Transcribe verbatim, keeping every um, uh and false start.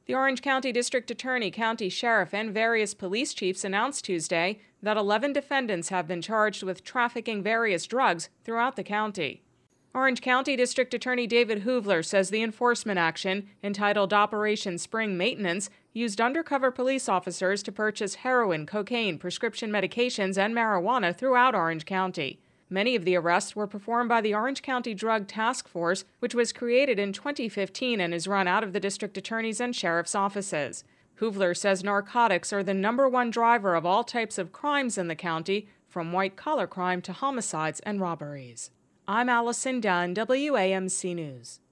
The Orange County District Attorney, County Sheriff, and various police chiefs announced Tuesday that eleven defendants have been charged with trafficking various drugs throughout the county. Orange County District Attorney David Hoovler says the enforcement action, entitled Operation Spring Maintenance, used undercover police officers to purchase heroin, cocaine, prescription medications, and marijuana throughout Orange County. Many of the arrests were performed by the Orange County Drug Task Force, which was created in twenty fifteen and is run out of the district attorney's and sheriff's offices. Hoovler says narcotics are the number one driver of all types of crimes in the county, from white-collar crime to homicides and robberies. I'm Allison Dunn, W A M C News.